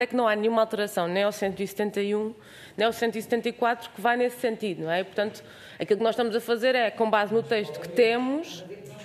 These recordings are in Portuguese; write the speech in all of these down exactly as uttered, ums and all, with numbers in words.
É que não há nenhuma alteração, nem ao cento e setenta e um, nem ao cento e setenta e quatro, que vai nesse sentido, não é? E, portanto, aquilo que nós estamos a fazer é, com base no texto que temos...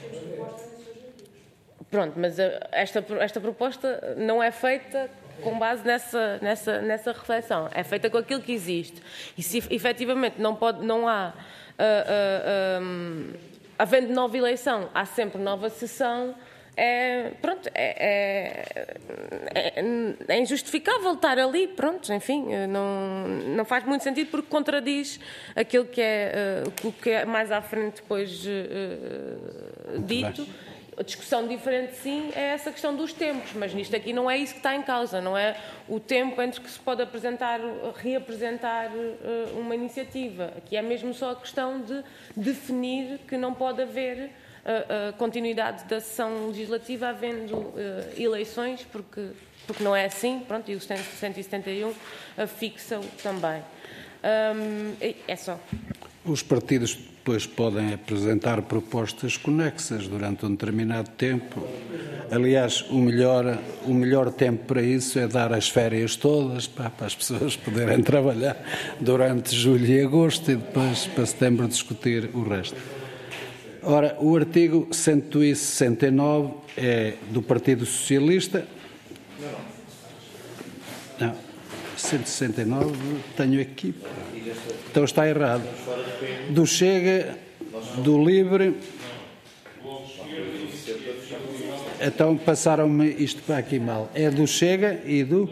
Pronto, mas esta, esta proposta não é feita com base nessa, nessa, nessa reflexão, é feita com aquilo que existe. E se efetivamente não, pode, não há... Uh, uh, um, havendo nova eleição, há sempre nova sessão... É, pronto, é, é, é injustificável estar ali, pronto, enfim, não, não faz muito sentido porque contradiz aquilo que é, uh, que é mais à frente depois uh, dito. A discussão diferente, sim, é essa questão dos tempos, mas nisto aqui não é isso que está em causa, não é o tempo entre que se pode apresentar, reapresentar uh, uma iniciativa. Aqui é mesmo só a questão de definir que não pode haver a continuidade da sessão legislativa havendo uh, eleições, porque, porque não é assim, pronto, e o cento e setenta e um uh, fixa-o também. Um, é só. Os partidos depois podem apresentar propostas conexas durante um determinado tempo. Aliás, o melhor, o melhor tempo para isso é dar as férias todas, para, para as pessoas poderem trabalhar durante julho e agosto e depois, para setembro, discutir o resto. Ora, o artigo cento e sessenta e nove é do Partido Socialista. Não, cento e sessenta e nove tenho aqui. Então está errado. Do Chega, do Livre. Então passaram-me isto para aqui mal. É do Chega e do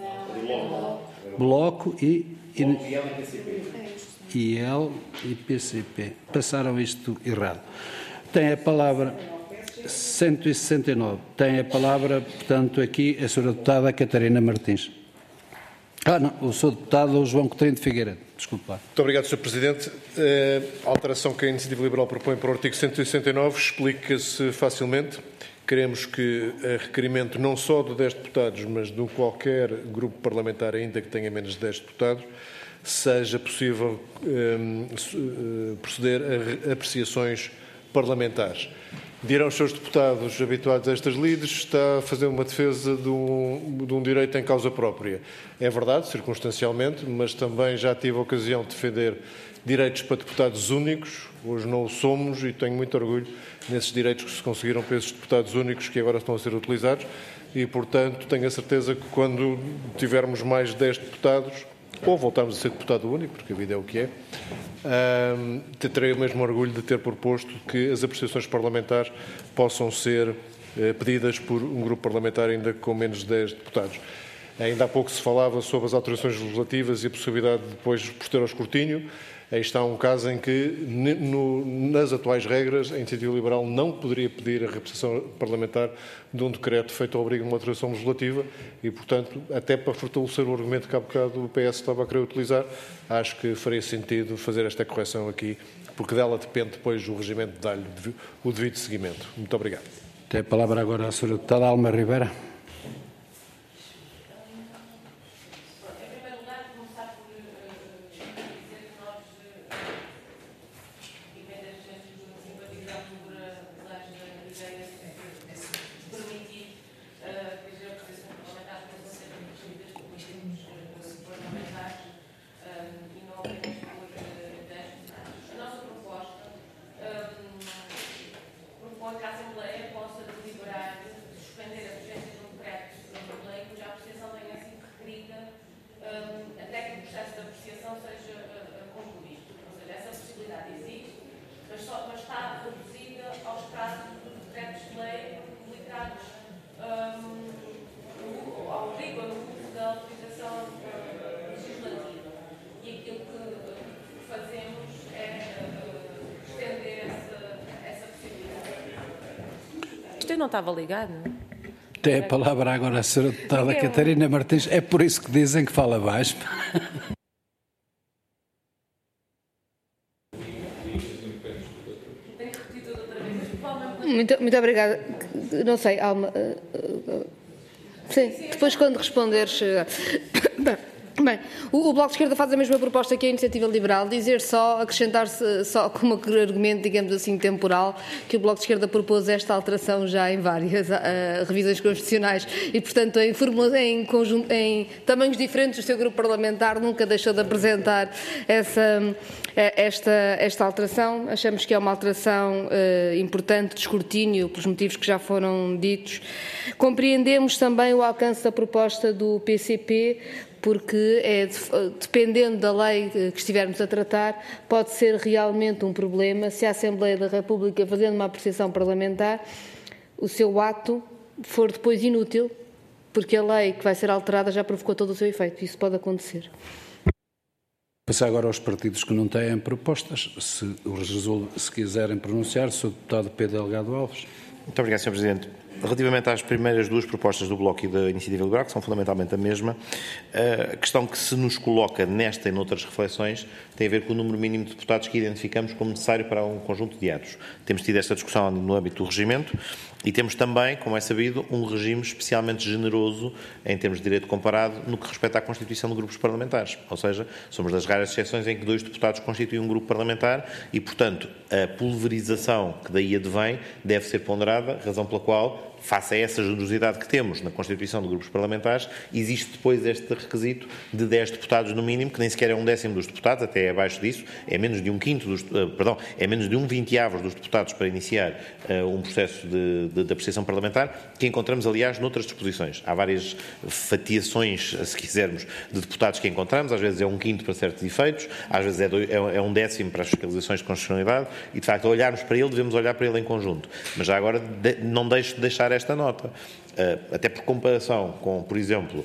Bloco e... e I L e P C P. Passaram isto errado. Tem a palavra cento e sessenta e nove. Tem a palavra, portanto, aqui a senhora deputada Catarina Martins. Ah, não, o senhor deputado João Coutinho de Figueiredo. Desculpe lá. Muito obrigado, senhor Presidente. A alteração que a Iniciativa Liberal propõe para o artigo cento e sessenta e nove explica-se facilmente. Queremos que, a requerimento não só de dez deputados, mas de qualquer grupo parlamentar, ainda que tenha menos de dez deputados, seja possível um, proceder a apreciações parlamentares. Dirão os seus deputados habituados a estas lides, está a fazer uma defesa de um, de um direito em causa própria. É verdade, circunstancialmente, mas também já tive a ocasião de defender direitos para deputados únicos. Hoje não o somos e tenho muito orgulho nesses direitos que se conseguiram para esses deputados únicos que agora estão a ser utilizados e, portanto, tenho a certeza que quando tivermos mais de dez deputados, ou voltarmos a ser deputado único, porque a vida é o que é, um, terei o mesmo orgulho de ter proposto que as apreciações parlamentares possam ser uh, pedidas por um grupo parlamentar ainda com menos de dez deputados. Ainda há pouco se falava sobre as alterações legislativas e a possibilidade de depois proceder ao escrutínio. Aí está um caso em que, no, nas atuais regras, a Iniciativa Liberal não poderia pedir a representação parlamentar de um decreto feito ao abrigo de uma alteração legislativa e, portanto, até para fortalecer o argumento que há bocado o P S estava a querer utilizar, acho que faria sentido fazer esta correção aqui, porque dela depende depois o regimento de dar-lhe o devido seguimento. Muito obrigado. Tem a palavra agora a senhora deputada Alma Ribeira. Não estava ligado, não é? Tem a palavra agora a senhora deputada Catarina Martins. É por isso que dizem que fala baixo. Muito, muito obrigada. Não sei, Alma. Sim, depois quando responderes. Bem, o, o Bloco de Esquerda faz a mesma proposta que a Iniciativa Liberal, dizer só, acrescentar-se só como argumento, digamos assim, temporal, que o Bloco de Esquerda propôs esta alteração já em várias uh, revisões constitucionais e, portanto, em, em, conjunto, em tamanhos diferentes, o seu grupo parlamentar nunca deixou de apresentar essa, esta, esta alteração. Achamos que é uma alteração uh, importante de escrutínio, pelos motivos que já foram ditos. Compreendemos também o alcance da proposta do P C P, porque, é, dependendo da lei que estivermos a tratar, pode ser realmente um problema se a Assembleia da República, fazendo uma apreciação parlamentar, o seu ato for depois inútil, porque a lei que vai ser alterada já provocou todo o seu efeito. Isso pode acontecer. Passar agora aos partidos que não têm propostas, se, se quiserem pronunciar-se, o deputado Pedro Delgado Alves. Muito obrigado, senhor Presidente. Relativamente às primeiras duas propostas do Bloco e da Iniciativa Liberal, que são fundamentalmente a mesma, a questão que se nos coloca nesta e noutras reflexões tem a ver com o número mínimo de deputados que identificamos como necessário para um conjunto de atos. Temos tido esta discussão no âmbito do regimento e temos também, como é sabido, um regime especialmente generoso em termos de direito comparado no que respeita à constituição de grupos parlamentares. Ou seja, somos das raras exceções em que dois deputados constituem um grupo parlamentar e, portanto, a pulverização que daí advém deve ser ponderada, razão pela qual, face a essa generosidade que temos na constituição de grupos parlamentares, existe depois este requisito de dez deputados no mínimo, que nem sequer é um décimo dos deputados, até é abaixo disso, é menos de um quinto dos, uh, perdão, é menos de um vinteavos dos deputados para iniciar uh, um processo de, de, de apreciação parlamentar, que encontramos, aliás, noutras disposições. Há várias fatiações, se quisermos, de deputados que encontramos, às vezes é um quinto para certos efeitos, às vezes é, do, é, é um décimo para as fiscalizações de constitucionalidade, e, de facto, ao olharmos para ele, devemos olhar para ele em conjunto. Mas já agora de, não deixo de deixar esta nota, até por comparação com, por exemplo,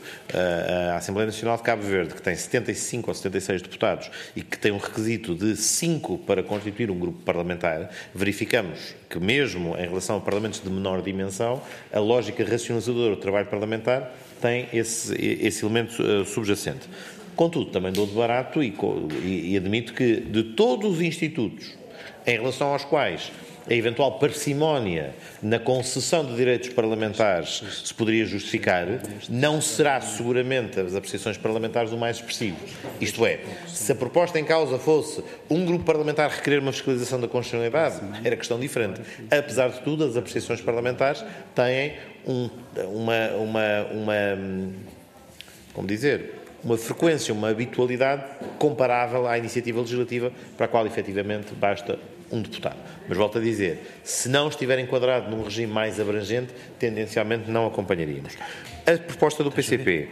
a Assembleia Nacional de Cabo Verde, que tem setenta e cinco ou setenta e seis deputados e que tem um requisito de cinco para constituir um grupo parlamentar, verificamos que mesmo em relação a parlamentos de menor dimensão, a lógica racionalizadora do trabalho parlamentar tem esse, esse elemento subjacente. Contudo, também dou de barato e, e, e admito que de todos os institutos em relação aos quais a eventual parcimónia na concessão de direitos parlamentares se poderia justificar, não será seguramente as apreciações parlamentares o mais expressivo. Isto é, se a proposta em causa fosse um grupo parlamentar requerer uma fiscalização da constitucionalidade, era questão diferente. Apesar de tudo, as apreciações parlamentares têm um, uma, uma, uma, como dizer, uma frequência, uma habitualidade comparável à iniciativa legislativa para a qual, efetivamente, basta um deputado. Mas volto a dizer, se não estiver enquadrado num regime mais abrangente, tendencialmente não acompanharíamos. A proposta do P C P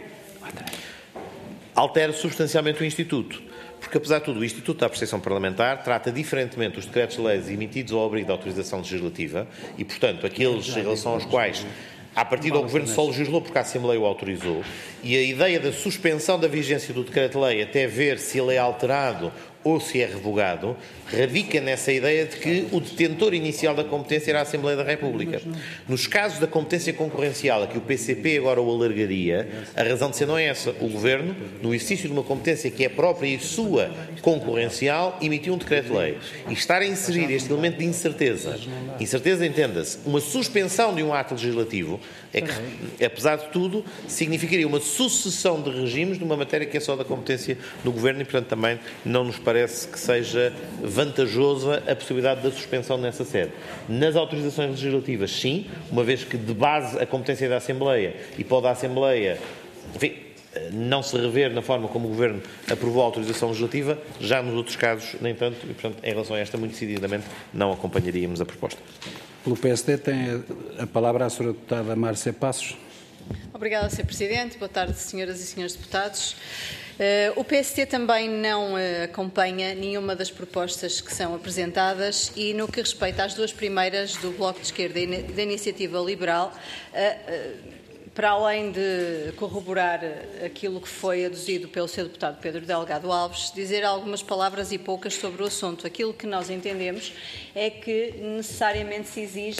altera substancialmente o Instituto, porque, apesar de tudo, o Instituto da Apreciação Parlamentar trata diferentemente os decretos-leis emitidos ao abrigo da autorização legislativa e, portanto, aqueles em relação aos quais a partir do Governo só legislou porque a Assembleia o autorizou, e a ideia da suspensão da vigência do decreto-lei até ver se ele é alterado ou se é revogado, radica nessa ideia de que o detentor inicial da competência era a Assembleia da República. Nos casos da competência concorrencial, a que o P C P agora o alargaria, a razão de ser não é essa. O Governo, no exercício de uma competência que é própria e sua concorrencial, emitiu um decreto-lei. E estar a inserir este elemento de incerteza, incerteza, entenda-se, uma suspensão de um ato legislativo, é que, apesar de tudo, significaria uma sucessão de regimes numa matéria que é só da competência do Governo e, portanto, também não nos parece que seja vantajosa a possibilidade da suspensão nessa sede. Nas autorizações legislativas, sim, uma vez que de base a competência é da Assembleia e pode a Assembleia, enfim, não se rever na forma como o Governo aprovou a autorização legislativa, já nos outros casos, nem tanto, e, portanto, em relação a esta, muito decididamente, não acompanharíamos a proposta. Pelo P S D tem a palavra a senhora deputada Márcia Passos. Obrigada, senhor Presidente. Boa tarde, senhoras e senhores deputados. Uh, o P S D também não uh, acompanha nenhuma das propostas que são apresentadas e, no que respeita às duas primeiras do Bloco de Esquerda e da Iniciativa Liberal, uh, uh, para além de corroborar aquilo que foi aduzido pelo seu deputado Pedro Delgado Alves, dizer algumas palavras e poucas sobre o assunto. Aquilo que nós entendemos é que necessariamente se exige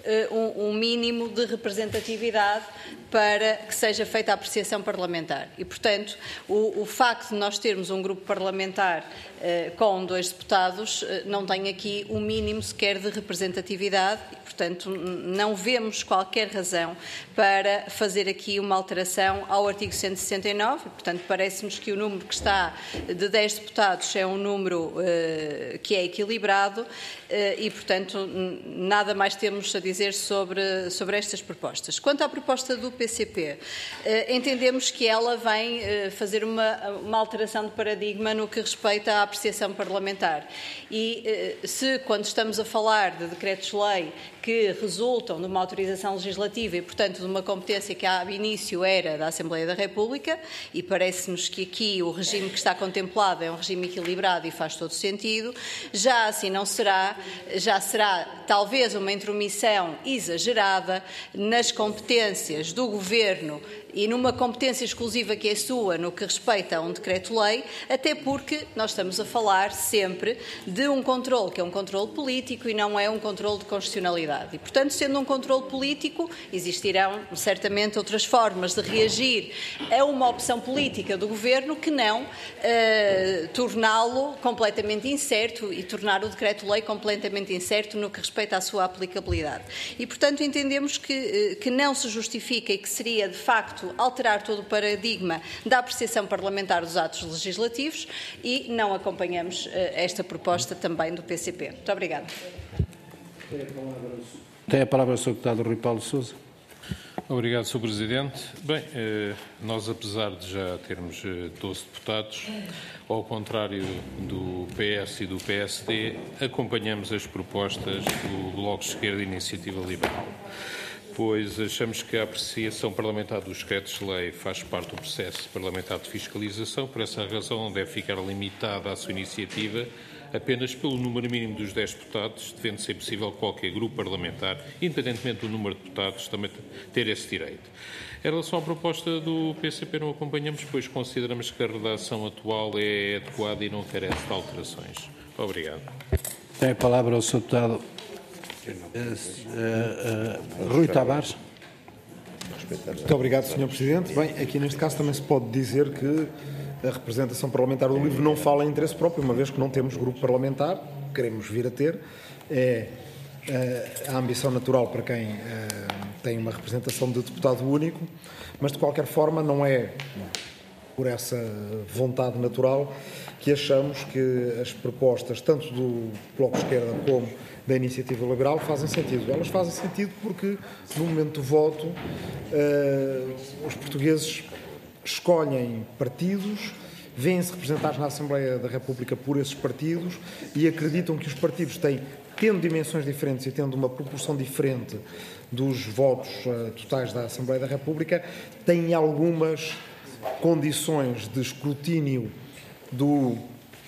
um, um mínimo de representatividade para que seja feita a apreciação parlamentar. E, portanto, o, o facto de nós termos um grupo parlamentar uh, com dois deputados uh, não tem aqui um mínimo sequer de representatividade e, portanto, não vemos qualquer razão para fazer aqui uma alteração ao artigo cento e sessenta e nove. E, portanto, parece-nos que o número que está de dez deputados é um número uh, que é equilibrado uh, e, portanto, nada mais temos a dizer sobre, sobre estas propostas. Quanto à proposta do P C P, uh, entendemos que ela vem uh, fazer uma, uma alteração de paradigma no que respeita à apreciação parlamentar. E uh, se, quando estamos a falar de decretos-lei que resultam de uma autorização legislativa e, portanto, de uma competência que, ao início, era da Assembleia da República, e parece-nos que aqui o regime que está contemplado é um regime equilibrado e faz todo sentido, já assim não será, já será talvez uma intromissão exagerada nas competências do Governo e numa competência exclusiva que é sua no que respeita a um decreto-lei, até porque nós estamos a falar sempre de um controle que é um controle político e não é um controle de constitucionalidade. E, portanto, sendo um controle político, existirão certamente outras formas de reagir a uma opção política do Governo que não uh, torná-lo completamente incerto e tornar o decreto-lei completamente incerto no que respeita à sua aplicabilidade. E, portanto, entendemos que, uh, que não se justifica e que seria, de facto, alterar todo o paradigma da apreciação parlamentar dos atos legislativos e não acompanhamos uh, esta proposta também do P C P. Muito obrigada. Tem a palavra o senhor Deputado Rui Paulo Sousa. Obrigado, senhor Presidente. Bem, nós, apesar de já termos doze deputados, ao contrário do P S e do P S D, acompanhamos as propostas do Bloco de Esquerda e Iniciativa Liberal, pois achamos que a apreciação parlamentar dos decretos-lei faz parte do processo parlamentar de fiscalização. Por essa razão, não deve ficar limitada a sua iniciativa apenas pelo número mínimo dos dez deputados, devendo ser possível qualquer grupo parlamentar, independentemente do número de deputados, também ter esse direito. Em relação à proposta do P C P, não acompanhamos, pois consideramos que a redação atual é adequada e não carece de alterações. Obrigado. Tem a palavra o senhor Deputado uh, uh, uh, Rui Tavares. Muito obrigado, senhor Presidente. Bem, aqui neste caso também se pode dizer que a representação parlamentar do LIVRE não fala em interesse próprio, uma vez que não temos grupo parlamentar, queremos vir a ter. É uh, a ambição natural para quem uh, tem uma representação de deputado único, mas de qualquer forma não é por essa vontade natural que achamos que as propostas, tanto do Bloco de Esquerda como da Iniciativa Liberal, fazem sentido. Elas fazem sentido porque, no momento do voto, uh, os portugueses escolhem partidos, vêm-se representados na Assembleia da República por esses partidos e acreditam que os partidos têm, tendo dimensões diferentes e tendo uma proporção diferente dos votos uh, totais da Assembleia da República, têm algumas condições de escrutínio do, uh,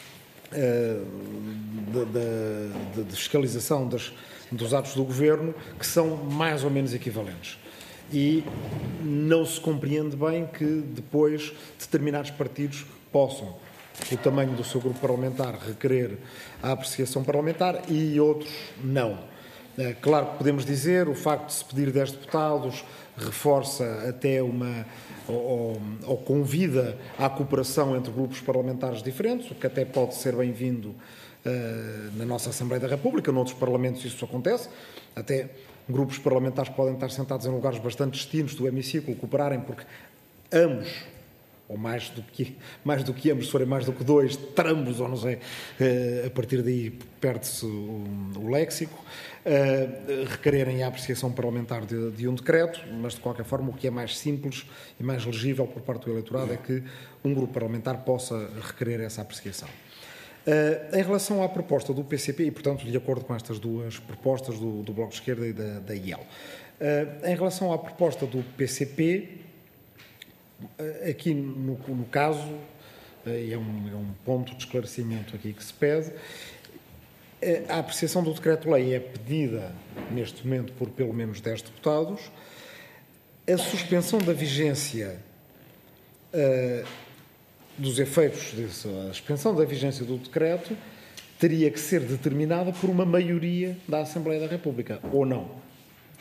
de, de, de fiscalização das, dos atos do Governo que são mais ou menos equivalentes. E não se compreende bem que depois determinados partidos possam, o tamanho do seu grupo parlamentar, requerer a apreciação parlamentar e outros não. É claro que podemos dizer, o facto de se pedir dez deputados reforça até uma, ou, ou convida à cooperação entre grupos parlamentares diferentes, o que até pode ser bem-vindo uh, na nossa Assembleia da República, noutros parlamentos isso acontece, até grupos parlamentares podem estar sentados em lugares bastante distintos do hemiciclo, cooperarem porque ambos, ou mais do que, mais do que ambos, se forem mais do que dois, trambos, ou não sei, a partir daí perde-se o, o léxico, requererem a apreciação parlamentar de, de um decreto, mas de qualquer forma o que é mais simples e mais legível por parte do eleitorado é que um grupo parlamentar possa requerer essa apreciação. Uh, em relação à proposta do P C P, e portanto de acordo com estas duas propostas do, do Bloco de Esquerda e da, da I E L, uh, em relação à proposta do P C P, uh, aqui no, no caso, uh, é, um, é um ponto de esclarecimento aqui que se pede, uh, a apreciação do decreto-lei é pedida neste momento por pelo menos dez deputados, a suspensão da vigência uh, dos efeitos, a suspensão da vigência do decreto teria que ser determinada por uma maioria da Assembleia da República, ou não.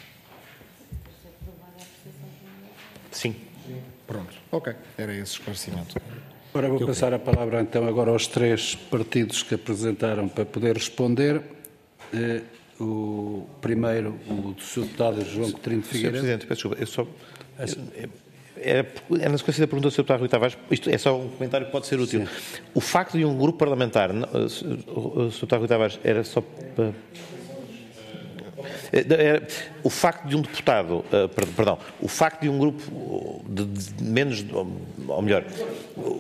Pronto, ok, era esse esclarecimento. Agora vou passar a palavra então agora aos três partidos que apresentaram para poder responder. Eh, o primeiro, o do senhor Deputado João Coutinho de senhor Figueiredo. Presidente, peço desculpa, eu só... É, é na sequência da pergunta do senhor Deputado Rui Tavares, isto é só um comentário que pode ser útil. Sim. O facto de um grupo parlamentar, o senhor Deputado Rui Tavares, era só para... O facto de um deputado, perdão, o facto de um grupo de menos, ou melhor,